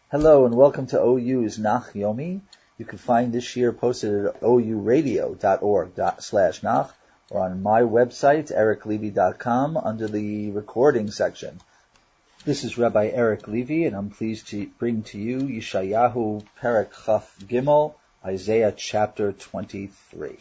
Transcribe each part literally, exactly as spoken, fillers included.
Hello and welcome to O U's Nach Yomi. You can find this year posted at ouradio.org slash nach or on my website, eric levy dot com, under the recording section. This is Rabbi Eric Levy, and I'm pleased to bring to you Yeshayahu Perek Chaf Gimel, Isaiah chapter twenty-three.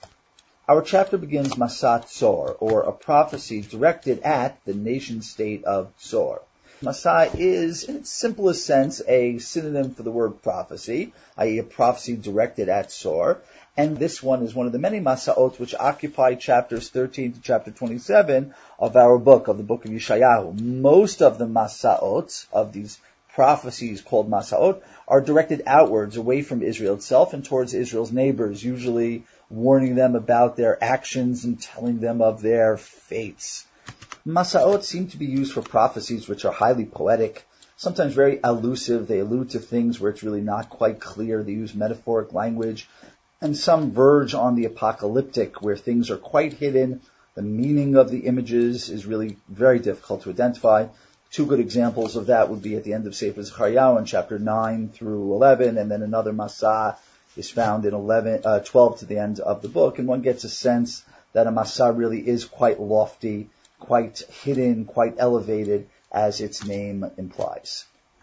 Our chapter begins Masat Tzor, or a prophecy directed at the nation-state of Tzor. Masah is, in its simplest sense, a synonym for the word prophecy, that is a prophecy directed at Tzor. And this one is one of the many Masaot which occupy chapters thirteen to chapter twenty-seven of our book, of the book of Yeshayahu. Most of the Masaot, of these prophecies called Masaot, are directed outwards, away from Israel itself and towards Israel's neighbors, usually warning them about their actions and telling them of their fates. Masaot seem to be used for prophecies which are highly poetic, sometimes very elusive. They allude to things where it's really not quite clear. They use metaphoric language. And some verge on the apocalyptic, where things are quite hidden. The meaning of the images is really very difficult to identify. Two good examples of that would be at the end of Sefer Zechariah in chapter nine through eleven, and then another Masah is found in eleven, uh, twelve to the end of the book. And one gets a sense that a Masah really is quite lofty, quite hidden, quite elevated, as its name implies.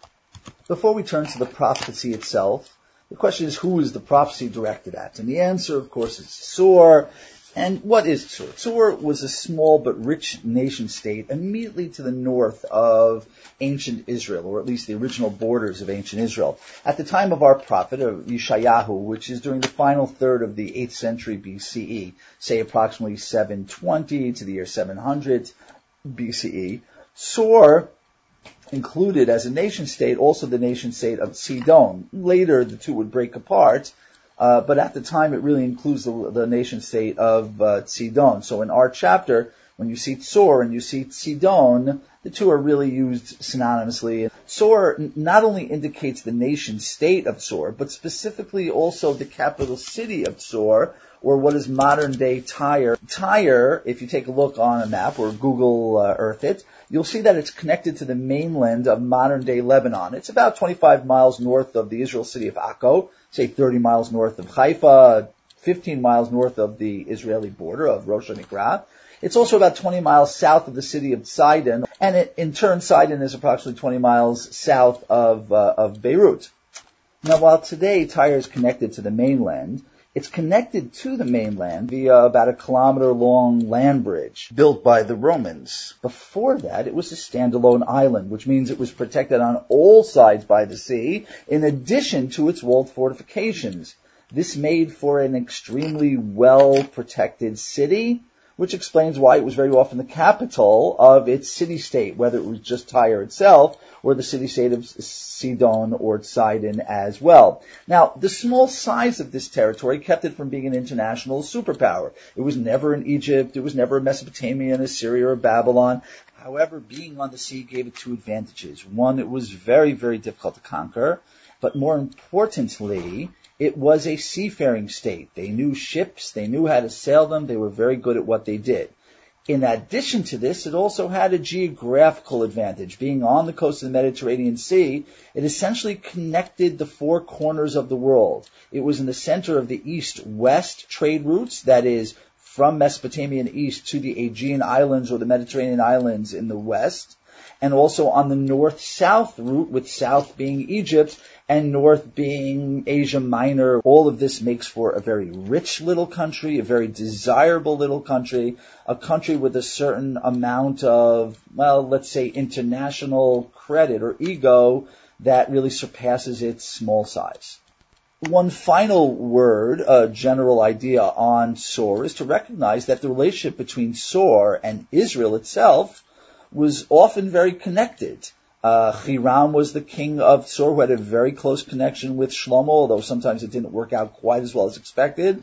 Before we turn to the prophecy itself, the question is, who is the prophecy directed at? And the answer, of course, is Tzor. And what is Tzor? Tzor was a small but rich nation-state immediately to the north of ancient Israel, or at least the original borders of ancient Israel. At the time of our prophet, of Yeshayahu, which is during the final third of the eighth century B C E, say approximately seven twenty to the year seven hundred B C E, Tzor included as a nation-state also the nation-state of Sidon. Later, the two would break apart. Uh, but at the time, it really includes the, the nation-state of uh, Sidon. So in our chapter, when you see Tzor and you see Sidon, the two are really used synonymously. Tzor not only indicates the nation-state of Tzor, but specifically also the capital city of Tzor, or what is modern-day Tyre. Tyre, if you take a look on a map or Google uh, Earth it, you'll see that it's connected to the mainland of modern-day Lebanon. It's about twenty-five miles north of the Israel city of Akko, say thirty miles north of Haifa, fifteen miles north of the Israeli border of Rosh HaNikra. It's also about twenty miles south of the city of Sidon, and it, in turn, Sidon is approximately twenty miles south of, uh, of Beirut. Now, while today Tyre is connected to the mainland, it's connected to the mainland via about a kilometer-long land bridge built by the Romans. Before that, it was a standalone island, which means it was protected on all sides by the sea, in addition to its walled fortifications. This made for an extremely well-protected city, which explains why it was very often the capital of its city-state, whether it was just Tyre itself or the city-state of Sidon or Sidon as well. Now, the small size of this territory kept it from being an international superpower. It was never in Egypt, it was never Mesopotamia and Assyria or Babylon. However, being on the sea gave it two advantages. One, it was very, very difficult to conquer, but more importantly, it was a seafaring state. They knew ships, they knew how to sail them, they were very good at what they did. In addition to this, it also had a geographical advantage. Being on the coast of the Mediterranean Sea, it essentially connected the four corners of the world. It was in the center of the east-west trade routes, that is, from Mesopotamia in the east to the Aegean Islands or the Mediterranean Islands in the west, and also on the north-south route, with south being Egypt and north being Asia Minor. All of this makes for a very rich little country, a very desirable little country, a country with a certain amount of, well, let's say international credit or ego that really surpasses its small size. One final word, a general idea on Tzor, is to recognize that the relationship between Tzor and Israel itself was often very connected. Uh, Hiram was the king of Tzor, who had a very close connection with Shlomo, although sometimes it didn't work out quite as well as expected.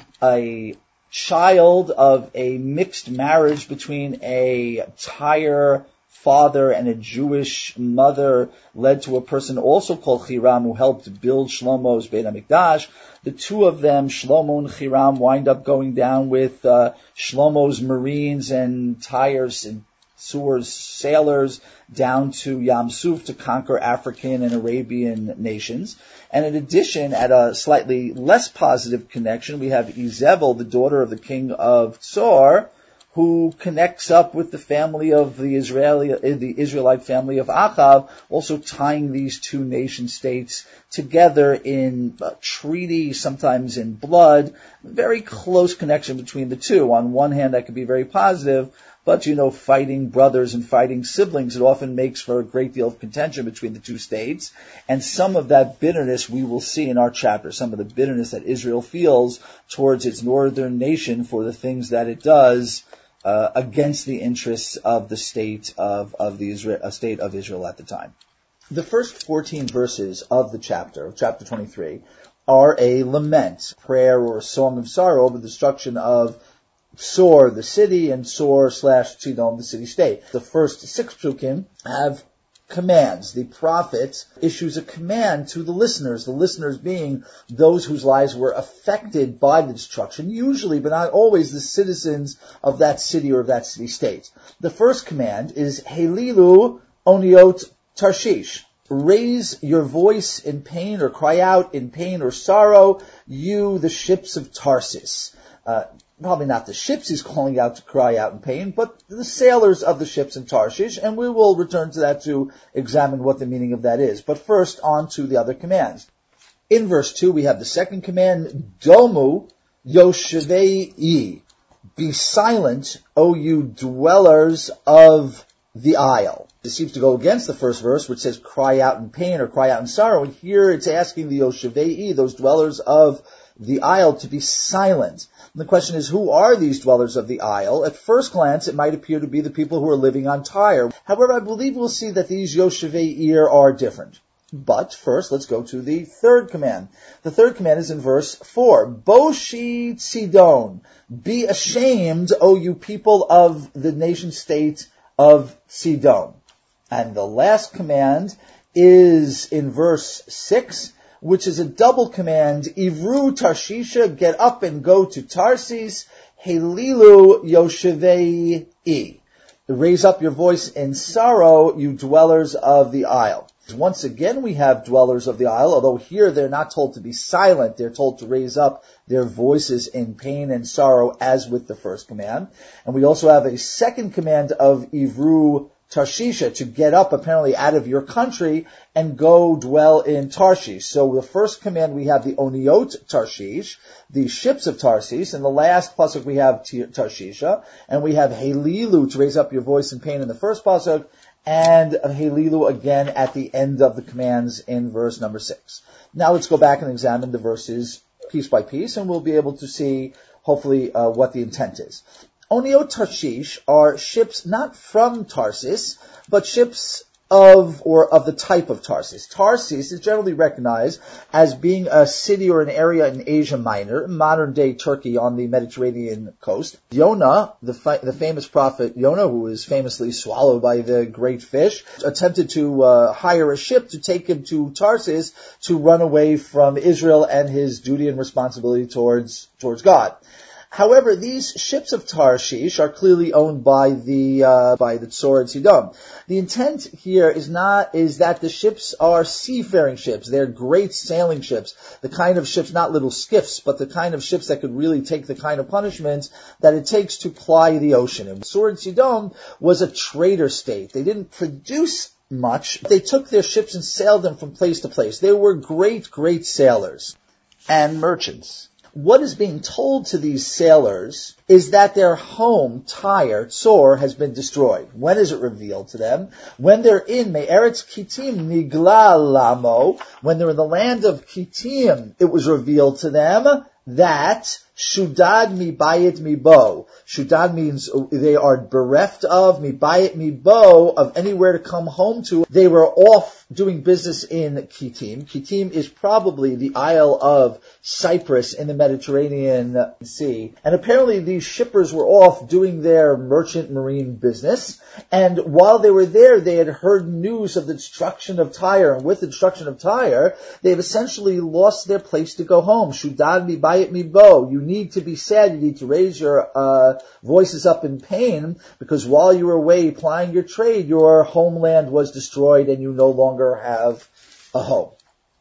A child of a mixed marriage between a Tyre father and a Jewish mother led to a person also called Hiram, who helped build Shlomo's Beit HaMikdash. The two of them, Shlomo and Hiram, wind up going down with uh, Shlomo's Marines and Tyre's Sur's sailors down to Yam Suf to conquer African and Arabian nations. And in addition, at a slightly less positive connection, we have Izebel, the daughter of the king of Tsor, who connects up with the family of the Israeli, the Israelite family of Achav, also tying these two nation states together in a treaty, sometimes in blood. Very close connection between the two. On one hand, that could be very positive, but, you know, fighting brothers and fighting siblings, it often makes for a great deal of contention between the two states. And some of that bitterness we will see in our chapter, some of the bitterness that Israel feels towards its northern nation for the things that it does uh, against the interests of the state of, of the Israel, uh, state of Israel at the time. The first fourteen verses of the chapter, of chapter twenty-three, are a lament, prayer or a song of sorrow over the destruction of Tsor, the city, and Tsor slash Sidon, the city-state. The first six psukim have commands. The prophet issues a command to the listeners, the listeners being those whose lives were affected by the destruction, usually, but not always, the citizens of that city or of that city-state. The first command is, Helilu Oniot Tarshish. Raise your voice in pain or cry out in pain or sorrow, you, the ships of Tarsus. Uh, Probably not the ships he's calling out to cry out in pain, but the sailors of the ships in Tarshish, and we will return to that to examine what the meaning of that is. But first, on to the other commands. In verse two, we have the second command, Domu Yoshevei, be silent, O you dwellers of the isle. This seems to go against the first verse, which says cry out in pain or cry out in sorrow, and here it's asking the Yoshevei, those dwellers of the isle, to be silent. And the question is, who are these dwellers of the isle? At first glance, it might appear to be the people who are living on Tyre. However, I believe we'll see that these Yoshevei are different. But first, let's go to the third command. The third command is in verse four. Boshi Sidon, be ashamed, O you people of the nation state of Sidon. And the last command is in verse six, which is a double command, Ivru Tarshisha, get up and go to Tarsis, Helilu Yoshevei, raise up your voice in sorrow, you dwellers of the isle. Once again we have dwellers of the isle, although here they're not told to be silent, they're told to raise up their voices in pain and sorrow, as with the first command. And we also have a second command of Ivru Tarshisha, to get up apparently out of your country and go dwell in Tarshish. So the first command we have the Oniot Tarshish, the ships of Tarsis, and the last pasuk we have Tarshisha, and we have Helilu, to raise up your voice in pain in the first pasuk, and Helilu again at the end of the commands in verse number six. Now let's go back and examine the verses piece by piece, and we'll be able to see hopefully uh, what the intent is. Oniot Tarshish are ships not from Tarsus, but ships of, or of the type of Tarsus. Tarsus is generally recognized as being a city or an area in Asia Minor, modern day Turkey on the Mediterranean coast. Yonah, the, fi- the famous prophet Yonah, who was famously swallowed by the great fish, attempted to uh, hire a ship to take him to Tarsus to run away from Israel and his duty and responsibility towards, towards God. However, these ships of Tarshish are clearly owned by the uh, by the Tsor and Sidon. The intent here is not is that the ships are seafaring ships. They're great sailing ships, the kind of ships, not little skiffs, but the kind of ships that could really take the kind of punishments that it takes to ply the ocean. And Tsor and Sidon was a trader state. They didn't produce much. They took their ships and sailed them from place to place. They were great, great sailors and merchants. What is being told to these sailors is that their home, Tyre, Tsor, has been destroyed. When is it revealed to them? When they're in Me'eretz Kitim Nigla Lamo, when they're in the land of Kitim, it was revealed to them that Shudad mi bayit mi bo. Shudad means they are bereft of, mi bayit mi bo, of anywhere to come home to. They were off doing business in Kitim. Kitim is probably the Isle of Cyprus in the Mediterranean Sea. And apparently these shippers were off doing their merchant marine business. And while they were there, they had heard news of the destruction of Tyre. And with the destruction of Tyre, they've essentially lost their place to go home. Shudad mi bayit mi bo. You need to be sad. You need to raise your uh, voices up in pain because while you were away plying your trade, your homeland was destroyed and you no longer have a home.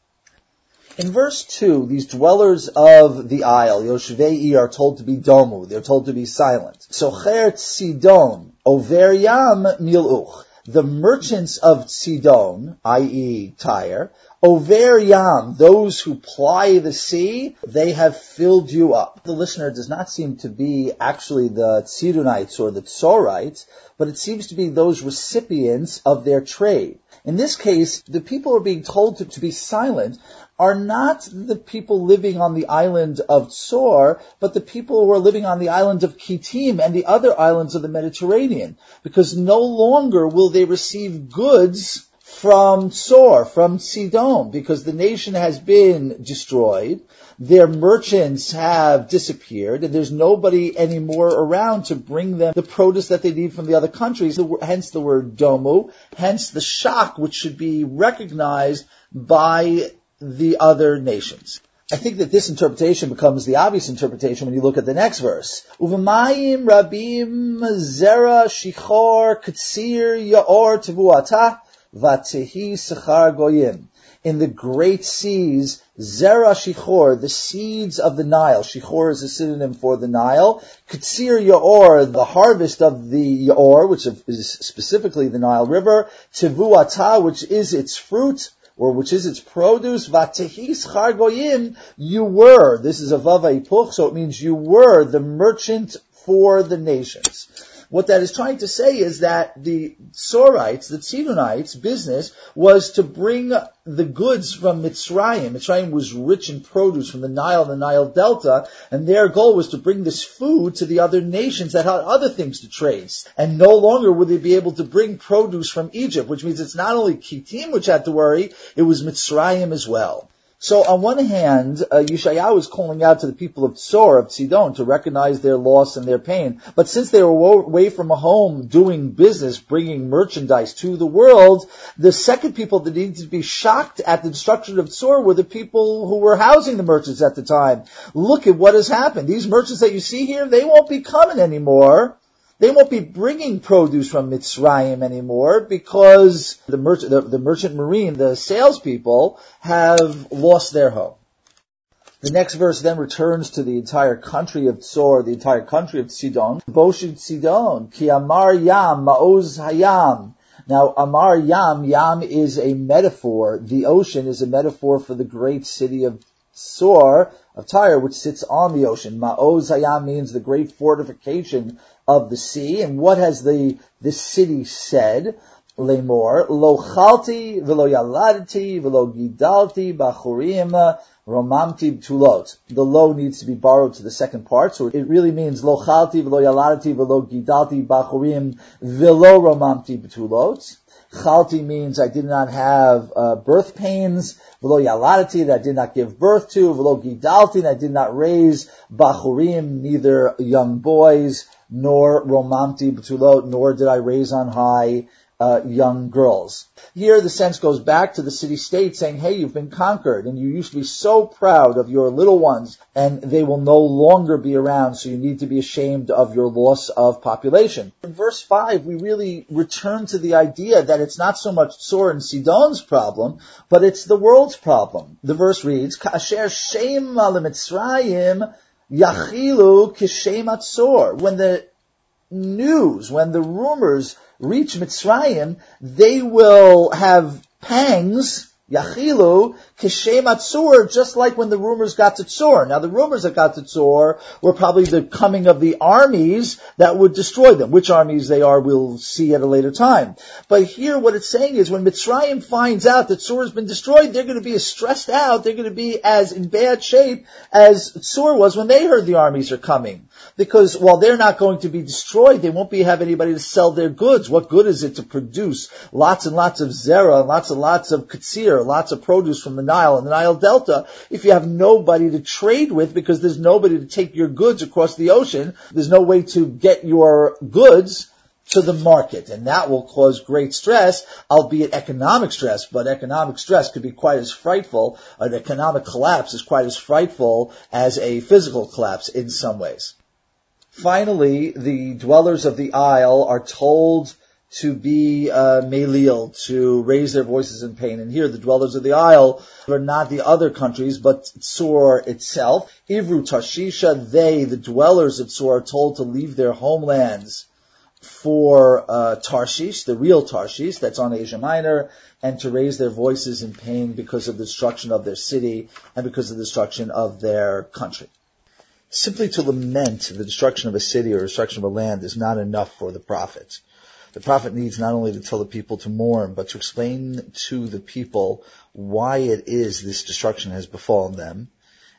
In verse two, these dwellers of the isle, Yoshvei, are told to be domu. They're told to be silent. Socher Sidon, over yam miluch. The merchants of Sidon, that is. Tyre, over yam, those who ply the sea, they have filled you up. The listener does not seem to be actually the Tzidonites or the Tzorites, but it seems to be those recipients of their trade. In this case, the people who are being told to, to be silent are not the people living on the island of Tzor, but the people who are living on the island of Kittim and the other islands of the Mediterranean, because no longer will they receive goods from Tzor, from Sidon, because the nation has been destroyed, their merchants have disappeared, and there's nobody anymore around to bring them the produce that they need from the other countries, hence the word domu, hence the shock which should be recognized by the other nations. I think that this interpretation becomes the obvious interpretation when you look at the next verse. Uvemayim rabim zera shichor katsir yaor tevuata vatehi sechar goyim. In the great seas, zera shichor, the seeds of the Nile. Shichor is a synonym for the Nile. Katsir yaor, the harvest of the yaor, which is specifically the Nile River. Tevuata, which is its fruit, or which is its produce. Vatehi schar goyim, you were. This is a vava ipuch, so it means you were the merchant for the nations. What that is trying to say is that the Tzorites, the Tzidonites' business was to bring the goods from Mitzrayim. Mitzrayim was rich in produce from the Nile and the Nile Delta, and their goal was to bring this food to the other nations that had other things to trade. And no longer would they be able to bring produce from Egypt, which means it's not only Kittim which had to worry, it was Mitzrayim as well. So on one hand, uh, Yeshayahu is calling out to the people of Tzor, of Sidon, to recognize their loss and their pain. But since they were away from a home doing business, bringing merchandise to the world, the second people that needed to be shocked at the destruction of Tzor were the people who were housing the merchants at the time. Look at what has happened. These merchants that you see here, they won't be coming anymore. They won't be bringing produce from Mitzrayim anymore because the merchant, the, the merchant marine, the salespeople, have lost their home. The next verse then returns to the entire country of Tzor, the entire country of Sidon. Boshid Sidon, ki amar yam, ma'oz hayam. Now, amar yam, yam is a metaphor. The ocean is a metaphor for the great city of Tzor, of Tyre, which sits on the ocean. Ma'oz hayam means the great fortification of the sea. And what has the, the city said? Lemor, lo chalti, velo yaladti, velo gidalti, bachurim, romamti b'tulot. The lo needs to be borrowed to the second part, so it really means lo chalti, velo yaladti, velo gidalti, bachurim, velo romamti b'tulot. Chalti means I did not have uh, birth pains. Velo yaladti, that I did not give birth to. Velo gidalti, that I did not raise bachurim, neither young boys, nor romamti b'tulot, nor did I raise on high uh, young girls. Here the sense goes back to the city-state saying, hey, you've been conquered, and you used to be so proud of your little ones, and they will no longer be around, so you need to be ashamed of your loss of population. In verse five, we really return to the idea that it's not so much Tzor and Sidon's problem, but it's the world's problem. The verse reads, Ka'asher shem leMitzrayim yachilu kishem Tzor. When the news, when the rumors reach Mitzrayim, they will have pangs, yachilu, kishem Tzor, just like when the rumors got to Tzor. Now the rumors that got to Tzor were probably the coming of the armies that would destroy them. Which armies they are, we'll see at a later time. But here what it's saying is when Mitzrayim finds out that Tzor has been destroyed, they're going to be as stressed out, they're going to be as in bad shape as Tzor was when they heard the armies are coming. Because while they're not going to be destroyed, they won't be have anybody to sell their goods. What good is it to produce lots and lots of zera, and lots and lots of katsir, lots of produce from the Nile and the Nile Delta, if you have nobody to trade with because there's nobody to take your goods across the ocean, there's no way to get your goods to the market, and that will cause great stress, albeit economic stress, but economic stress could be quite as frightful, an economic collapse is quite as frightful as a physical collapse in some ways. Finally, the dwellers of the isle are told to be uh, melil, to raise their voices in pain. And here, the dwellers of the isle are not the other countries, but Tzur itself. Ivru Tarshisha, they, the dwellers of Tzur, are told to leave their homelands for uh, Tarshish, the real Tarshish, that's on Asia Minor, and to raise their voices in pain because of the destruction of their city and because of the destruction of their country. Simply to lament the destruction of a city or destruction of a land is not enough for the prophet. The prophet needs not only to tell the people to mourn, but to explain to the people why it is this destruction has befallen them,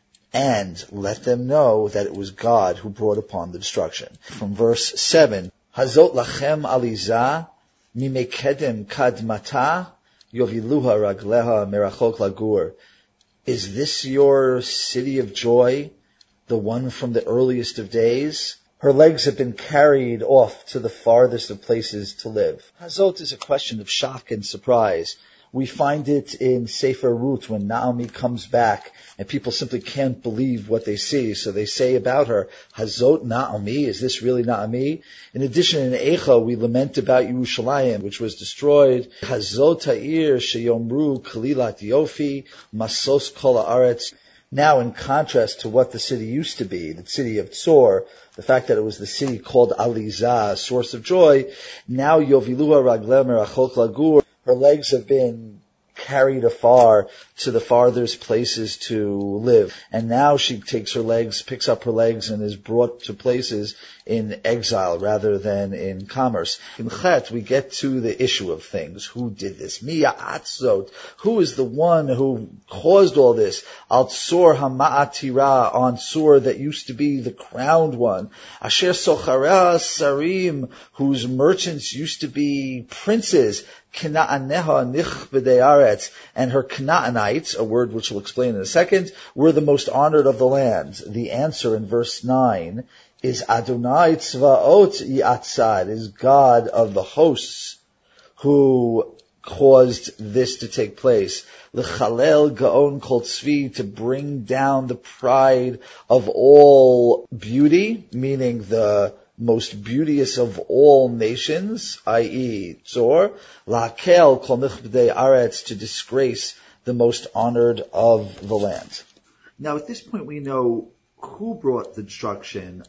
and let them know that it was God who brought upon the destruction. From verse seven, Hazot lachem alizah, mimekedem kadmata, yoviluha ragleha merachok lagur. Is this your city of joy, the one from the earliest of days? Her legs have been carried off to the farthest of places to live. Hazot is a question of shock and surprise. We find it in Sefer Ruth when Naomi comes back and people simply can't believe what they see. So they say about her, Hazot Naomi, is this really Naomi? In addition, in Eicha, we lament about Yerushalayim, which was destroyed. Hazot Ha'ir Sheyomru Kalilat Yofi, Masos Kol Haaretz. Now, in contrast to what the city used to be, the city of Tzor, the fact that it was the city called Alizah, source of joy, now Yoviluha Ragleh Merachok Lagur, her legs have been carried afar to the farthest places to live. And now she takes her legs, picks up her legs, and is brought to places in exile rather than in commerce. In Chet, we get to the issue of things. Who did this? Miya Atzot. Who is the one who caused all this? Al Tzor Hama'atira, on Tzor that used to be the crowned one. Asher Sochara Sarim, whose merchants used to be princes. Kna'aneha nichbedei aretz, and her Canaanites, a word which we'll explain in a second, were the most honored of the land. The answer in verse nine is Adonai Tzvaot Yatzad, is God of the hosts who caused this to take place. L'chalel gaon kol tzvi, to bring down the pride of all beauty, meaning the most beauteous of all nations, that is, Tzor, la'kel kol nichbedei aretz, to disgrace the most honored of the land. Now, at this point, we know who brought the destruction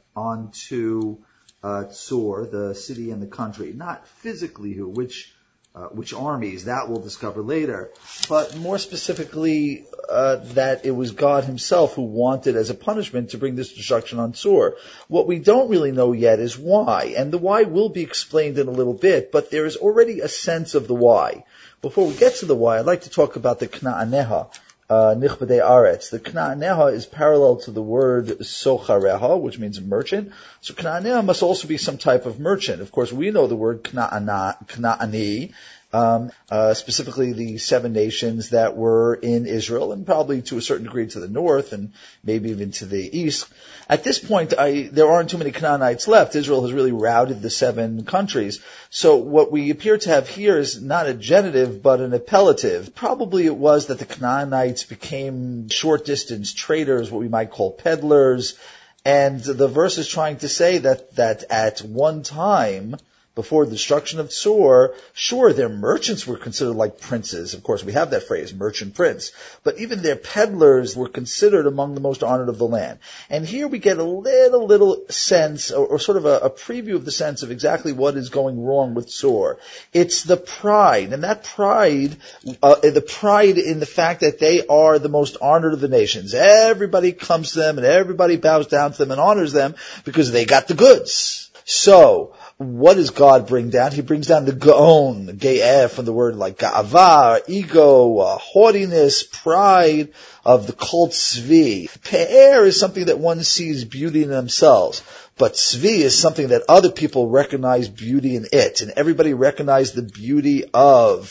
onto uh, Tzor, the city and the country. Not physically who, which uh, which armies, that we'll discover later, but more specifically uh, that it was God himself who wanted as a punishment to bring this destruction on Tzor. What we don't really know yet is why, and the why will be explained in a little bit, but there is already a sense of the why. Before we get to the why, I'd like to talk about the Kna'aneha, uh, Nichbedei Aretz. The Kna'aneha is parallel to the word Sochareha, which means merchant. So Kna'aneha must also be some type of merchant. Of course, we know the word Kna'ana, Kna'ani, Um, uh, specifically the seven nations that were in Israel, and probably to a certain degree to the north, and maybe even to the east. At this point, I, there aren't too many Canaanites left. Israel has really routed the seven countries. So what we appear to have here is not a genitive, but an appellative. Probably it was that the Canaanites became short distance traders, what we might call peddlers, and the verse is trying to say that, that at one time, before the destruction of Tzor, sure, their merchants were considered like princes. Of course, we have that phrase, merchant prince. But even their peddlers were considered among the most honored of the land. And here we get a little, little sense, or, or sort of a, a preview of the sense of exactly what is going wrong with Tzor. It's the pride, and that pride, uh, the pride in the fact that they are the most honored of the nations. Everybody comes to them, and everybody bows down to them and honors them because they got the goods. So, what does God bring down? He brings down the gaon, ge'eh, from the word like ga'ava, ego, uh, haughtiness, pride of the kol tzvi. Pe'er is something that one sees beauty in themselves, but tzvi is something that other people recognize beauty in it, and everybody recognized the beauty of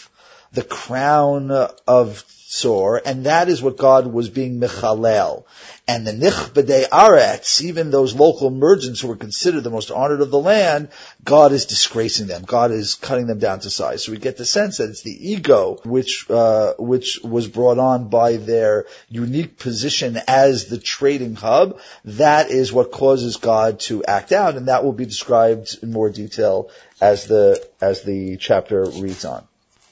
the crown of Tzor, and that is what God was being mechalel. And the nichbedei aretz, even those local merchants who were considered the most honored of the land, God is disgracing them. God is cutting them down to size. So we get the sense that it's the ego which uh, which was brought on by their unique position as the trading hub. That is what causes God to act out, and that will be described in more detail as the as the chapter reads on.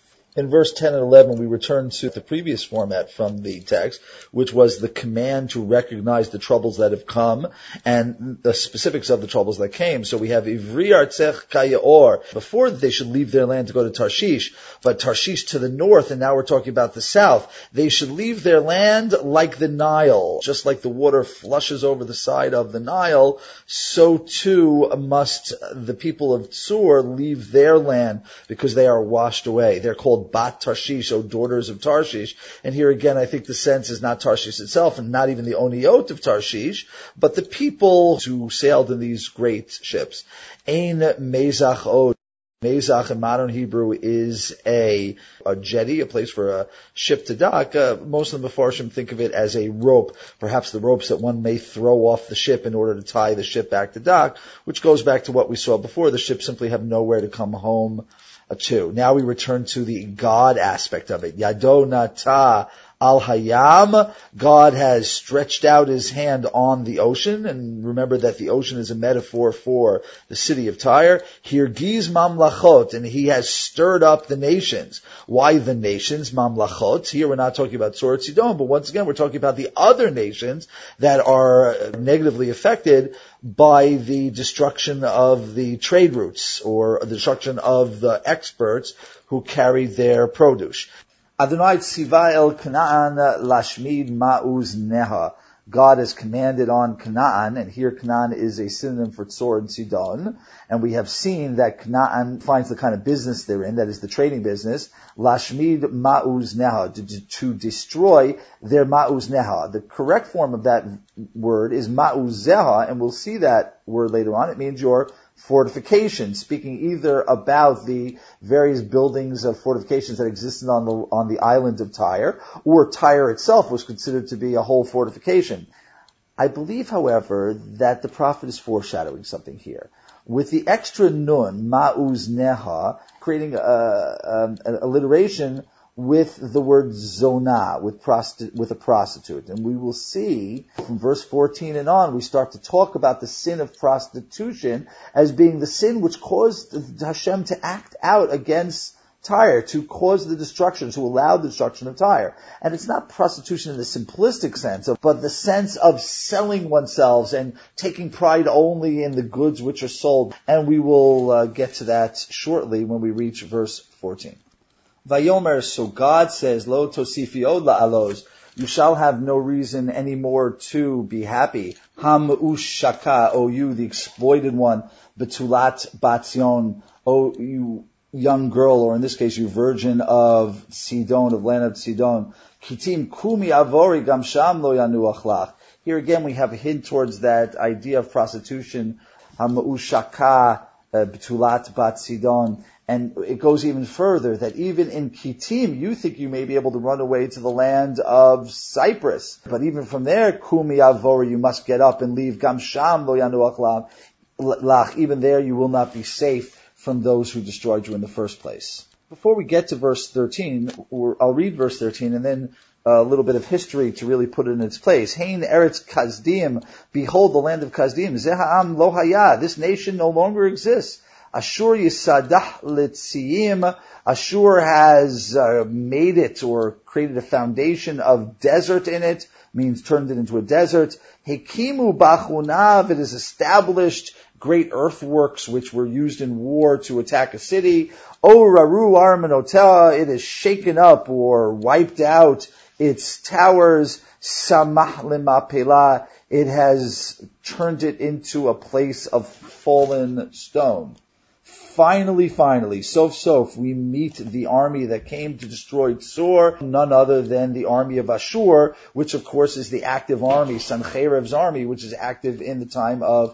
In verse ten and eleven, we return to the previous format from the text, which was the command to recognize the troubles that have come and the specifics of the troubles that came. So we have Ivri Artzech Kayaor, before they should leave their land to go to Tarshish, but Tarshish to the north, and now we're talking about the south. They should leave their land like the Nile. Just like the water flushes over the side of the Nile, so too must the people of Tzur leave their land because they are washed away. They're called Bat Tarshish, O daughters of Tarshish. And here again, I think the sense is not Tarshish itself, and not even the Oniot of Tarshish, but the people who sailed in these great ships. Ein Mezach Od. Mezach in modern Hebrew is a, a jetty, a place for a ship to dock. Uh, most of the Mefarshim think of it as a rope, perhaps the ropes that one may throw off the ship in order to tie the ship back to dock, which goes back to what we saw before. The ships simply have nowhere to come home to. Now we return to the God aspect of it. Yado nata al hayam. God has stretched out his hand on the ocean, and remember that the ocean is a metaphor for the city of Tyre. Hirgiz mamlachot, and he has stirred up the nations. Why the nations? Mamlachot. Here we're not talking about Tzor Sidon, but once again we're talking about the other nations that are negatively affected by the destruction of the trade routes, or the destruction of the experts who carried their produce. Adonai tziva el Canaan lashmid ma'uz neha. God has commanded on Canaan, and here Canaan is a synonym for Tzor and Sidon, and we have seen that Canaan finds the kind of business they're in, that is the trading business, lashmid ma'uz neha, to, to destroy their ma'uz neha. The correct form of that word is ma'uzeha, and we'll see that word later on. It means your fortification, speaking either about the various buildings of fortifications that existed on the on the island of Tyre, or Tyre itself was considered to be a whole fortification. I believe, however, that the prophet is foreshadowing something here. With the extra nun, ma'uz neha, creating a, a, an alliteration with the word zonah, with prosti- with a prostitute. And we will see from verse fourteen and on, we start to talk about the sin of prostitution as being the sin which caused Hashem to act out against Tyre, to cause the destruction, to allow the destruction of Tyre. And it's not prostitution in the simplistic sense, but the sense of selling oneself and taking pride only in the goods which are sold. And we will uh, get to that shortly when we reach verse fourteen. Vayomer, so God says, Lo tosifi od la'alos, you shall have no reason anymore to be happy. Ham ushaka, O you, the exploited one, betulat batzion, O you young girl, or in this case, you virgin of Sidon, of land of Sidon. Kitim kumi avori gam sham lo yanuach lach. Here again, we have a hint towards that idea of prostitution, ham ushaka, betulat bat Sidon. And it goes even further, that even in Kitim, you think you may be able to run away to the land of Cyprus. But even from there, Kumi Avori, you must get up and leave. Gam Sham lo yanuach lach. Even there, you will not be safe from those who destroyed you in the first place. Before we get to verse thirteen, or I'll read verse thirteen and then a little bit of history to really put it in its place. Hein Eretz Kazdim, behold the land of Kazdim. Zeha'am lo haya, this nation no longer exists. Ashur yisadah litziyim. Ashur has uh, made it or created a foundation of desert in it, means turned it into a desert. Hekimu bachunav, it has established great earthworks which were used in war to attack a city. O raru armanotea, it has shaken up or wiped out its towers. Samah limapela, it has turned it into a place of fallen stone. finally, finally, sof sof, we meet the army that came to destroy Tzur, none other than the army of Ashur, which of course is the active army, Sancherev's army, which is active in the time of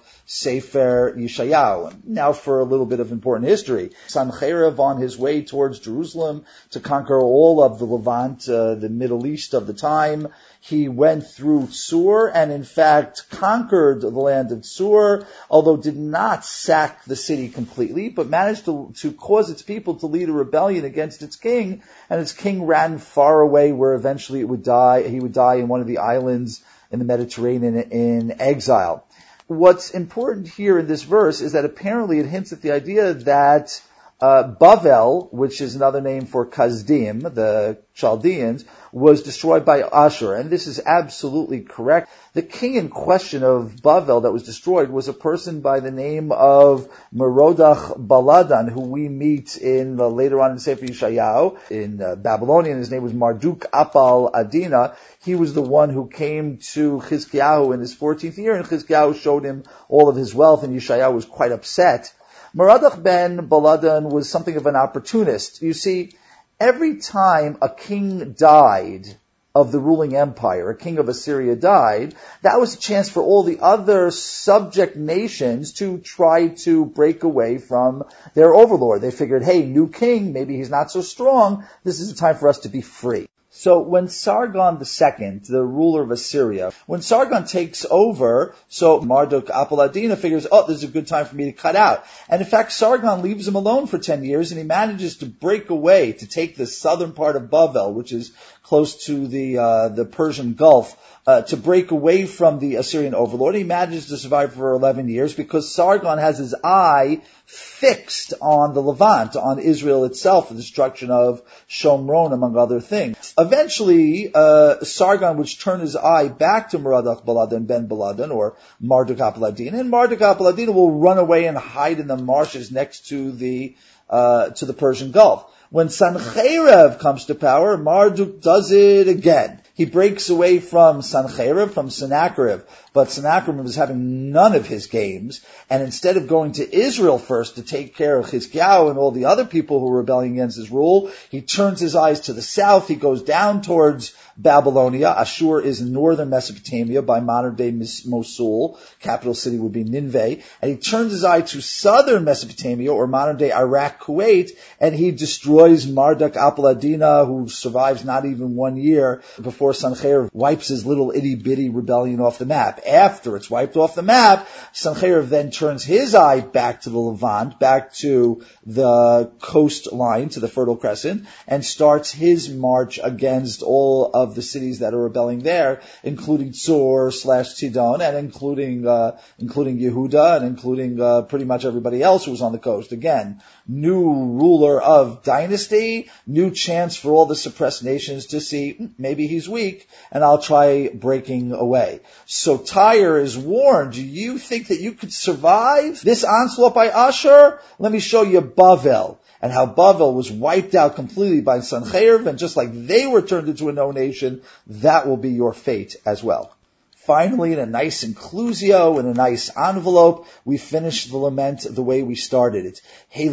Sefer Yeshayahu. Now for a little bit of important history. Sancherev, on his way towards Jerusalem to conquer all of the Levant, uh, the Middle East of the time, he went through Tzur and in fact conquered the land of Tzur, although did not sack the city completely, but managed to, to cause its people to lead a rebellion against its king, and its king ran far away where eventually it would die, he would die in one of the islands in the Mediterranean in exile. What's important here in this verse is that apparently it hints at the idea that uh, Bavel, which is another name for Kazdim, the Chaldeans, was destroyed by Ashur, and this is absolutely correct. The king in question of Bavel that was destroyed was a person by the name of Merodach Baladan, who we meet in uh, later on in Sefer Yeshayahu in uh, Babylonian. His name was Marduk Apal Adina. He was the one who came to Chizkiyahu in his fourteenth year, and Chizkiyahu showed him all of his wealth, and Yeshayahu was quite upset. Merodach ben Baladan was something of an opportunist. You see, every time a king died of the ruling empire, a king of Assyria died, that was a chance for all the other subject nations to try to break away from their overlord. They figured, hey, new king, maybe he's not so strong, this is a time for us to be free. So when Sargon the Second, the ruler of Assyria, when Sargon takes over, so Marduk Apal Adina figures, oh, this is a good time for me to cut out. And in fact, Sargon leaves him alone for ten years, and he manages to break away, to take the southern part of Bavel, which is close to the uh, the Persian Gulf, uh, to break away from the Assyrian overlord. He manages to survive for eleven years because Sargon has his eye fixed on the Levant, on Israel itself, the destruction of Shomron, among other things. Eventually, uh, Sargon would turn his eye back to Merodach Baladan ben Baladan, or Marduk Apal Adina, and Marduk Apal Adina will run away and hide in the marshes next to the uh, to the Persian Gulf. When Sancherev comes to power, Marduk does it again. He breaks away from Sancherev, from Sennacherib, but Sennacherib was having none of his games, and instead of going to Israel first to take care of Chizkiyahu and all the other people who were rebelling against his rule, he turns his eyes to the south, he goes down towards Babylonia. Ashur is in northern Mesopotamia by modern-day Mosul. Capital city would be Nineveh. And he turns his eye to southern Mesopotamia, or modern-day Iraq, Kuwait, and he destroys Marduk Apal Adina, who survives not even one year before Sancherev wipes his little itty-bitty rebellion off the map. After it's wiped off the map, Sancherev then turns his eye back to the Levant, back to the coastline, to the Fertile Crescent, and starts his march against all of the cities that are rebelling there, including Tzur slash Sidon, and including uh, including Yehuda, and including uh, pretty much everybody else who was on the coast. Again, new ruler of dynasty, new chance for all the suppressed nations to see, maybe he's weak, and I'll try breaking away. So Tyre is warned, do you think that you could survive this onslaught by Ashur? Let me show you Bavel, and how Bavel was wiped out completely by Sancherev, and just like they were turned into a no nation, that will be your fate as well. Finally, in a nice inclusio, in a nice envelope, we finish the lament the way we started it.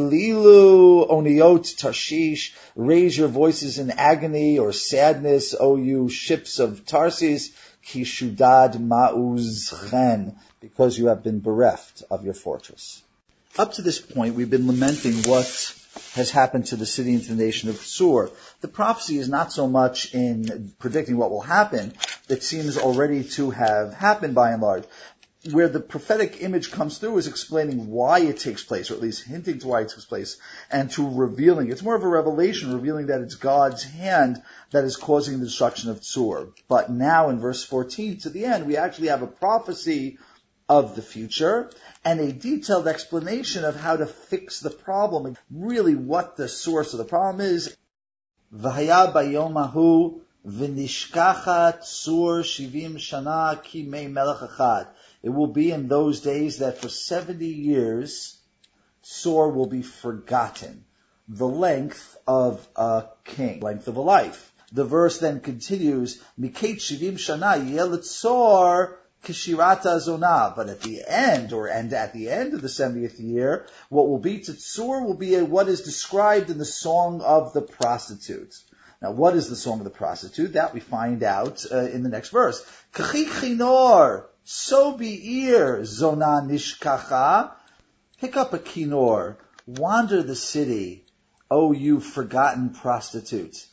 Helilu oniot Tarshish, raise your voices in agony or sadness, O you ships of Tarsis, ki shudad ma'uzchen, because you have been bereft of your fortress. Up to this point, we've been lamenting what has happened to the city and to the nation of Tzur. The prophecy is not so much in predicting what will happen. It seems already to have happened by and large. Where the prophetic image comes through is explaining why it takes place, or at least hinting to why it takes place, and to revealing. It's more of a revelation, revealing that it's God's hand that is causing the destruction of Tzur. But now in verse fourteen to the end, we actually have a prophecy of the future and a detailed explanation of how to fix the problem, and really what the source of the problem is. V'haya bayom hahu v'nishkachat Tzur shivim shana ki mei melech echad. It will be in those days that for seventy years, Tzur will be forgotten. The length of a king, length of a life. The verse then continues, Mikate shivim shana yeh l'Tzur Kishirata Zonah. But at the end, or and at the end of the seventieth year, what will be Tzitzur will be a, what is described in the song of the prostitute. Now, what is the song of the prostitute? That we find out uh, in the next verse. K'chi chinor, so be'ir, Zonah nishkacha. Pick up a kinor, wander the city, O you forgotten prostitutes.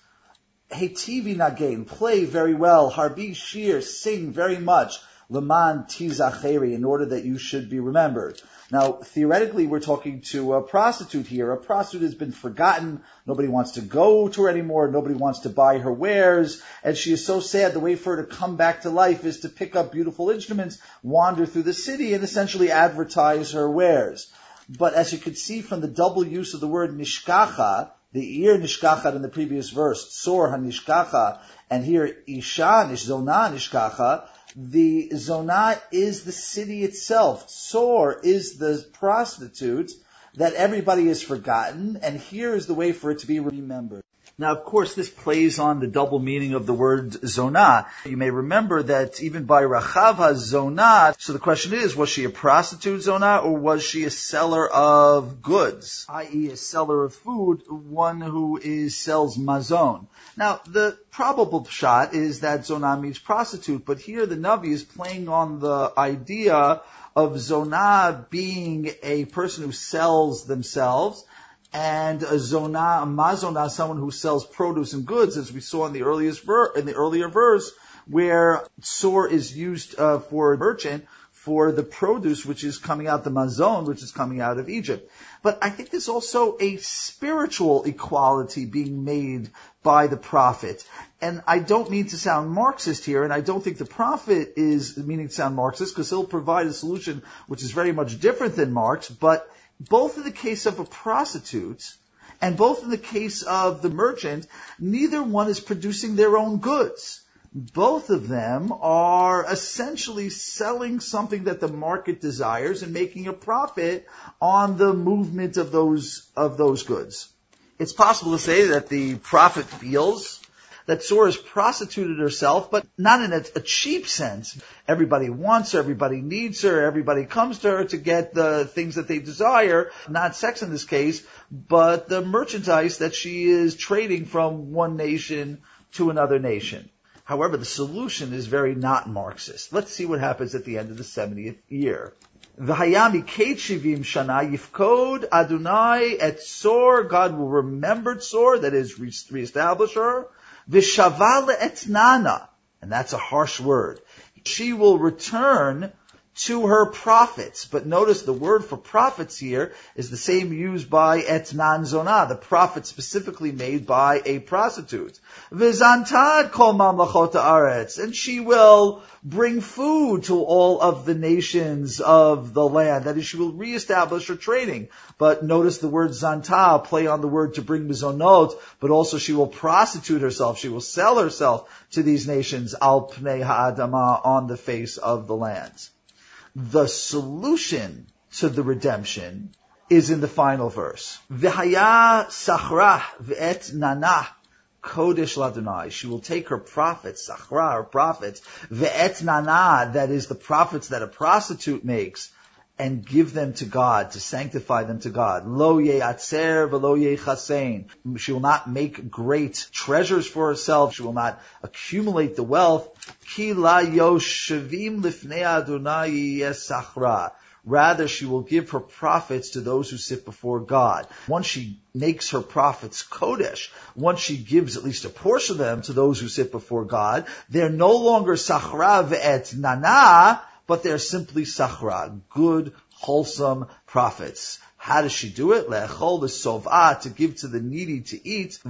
Heitivi nagain, play very well. Harbi shir, sing very much. Leman tizacheri, in order that you should be remembered. Now, theoretically, we're talking to a prostitute here. A prostitute has been forgotten. Nobody wants to go to her anymore. Nobody wants to buy her wares. And she is so sad. The way for her to come back to life is to pick up beautiful instruments, wander through the city, and essentially advertise her wares. But as you could see from the double use of the word nishkacha, the ear nishkacha in the previous verse, tzor ha-nishkacha, and here isha nishzona nishkacha, the Zonah is the city itself. Tzor is the prostitute that everybody has forgotten, and here is the way for it to be remembered. Now, of course, this plays on the double meaning of the word Zonah. You may remember that even by Rachava Zonah, so the question is, was she a prostitute Zonah, or was she a seller of goods, that is a seller of food, one who is sells mazon? Now, the probable shot is that Zonah means prostitute, but here the Navi is playing on the idea of Zonah being a person who sells themselves, and a zonah, a mazonah, someone who sells produce and goods, as we saw in the earliest ver- in the earlier verse, where tzor is used uh, for merchant for the produce which is coming out, the mazon which is coming out of Egypt. But I think there's also a spiritual equality being made by the prophet. And I don't mean to sound Marxist here, and I don't think the prophet is meaning to sound Marxist, because he'll provide a solution which is very much different than Marx, but both in the case of a prostitute and both in the case of the merchant, neither one is producing their own goods. Both of them are essentially selling something that the market desires and making a profit on the movement of those, of those goods. It's possible to say that the prophet feels that Tzor has prostituted herself, but not in a, a cheap sense. Everybody wants her, everybody needs her, everybody comes to her to get the things that they desire, not sex in this case, but the merchandise that she is trading from one nation to another nation. However, the solution is very not Marxist. Let's see what happens at the end of the seventieth year. V'hayami keit shivim shana yifkod Adonai et Tzor, God will remember Tzor, that is, re- reestablish her. V'shaval etnana, and that's a harsh word. She will return to her profits. But notice the word for profits here is the same used by etnan zonah, the profit specifically made by a prostitute. V'zantad kol mamlachot haaretz, and she will bring food to all of the nations of the land. That is, she will reestablish her trading. But notice the word zantah, play on the word to bring mizonot, but also she will prostitute herself. She will sell herself to these nations, al pnei ha'adama, on the face of the lands. The solution to the redemption is in the final verse. V'haya sachra v'et nanah kodesh ladonai. She will take her profits, sachra, her profits, v'et nanah, that is the profits that a prostitute makes, and give them to God, to sanctify them to God. Lo ye'atzer v'lo ye'chasein. She will not make great treasures for herself. She will not accumulate the wealth. Ki la yoshevim lifnei Adonai yesachra. Rather, she will give her profits to those who sit before God. Once she makes her profits kodesh, once she gives at least a portion of them to those who sit before God, they're no longer sachra ve'et nana, but they're simply sachra, good, wholesome profits. How does she do it? Le'echol l'sov'ah, to give to the needy to eat,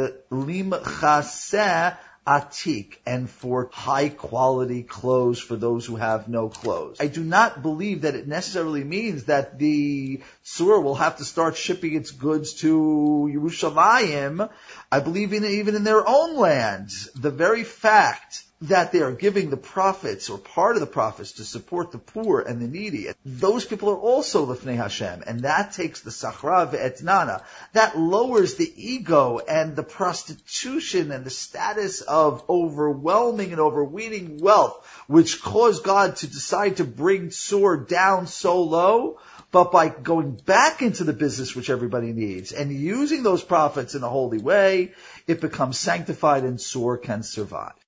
v'limchaseh atik, and for high quality clothes for those who have no clothes. I do not believe that it necessarily means that the tzur will have to start shipping its goods to Yerushalayim. I believe in even in their own lands, the very fact that they are giving the profits or part of the profits to support the poor and the needy, those people are also Lifnei Hashem, and that takes the Sachra ve'etnana. That lowers the ego and the prostitution and the status of overwhelming and overweening wealth, which caused God to decide to bring Tzur down so low. But by going back into the business which everybody needs and using those profits in a holy way, it becomes sanctified and Tzur can survive.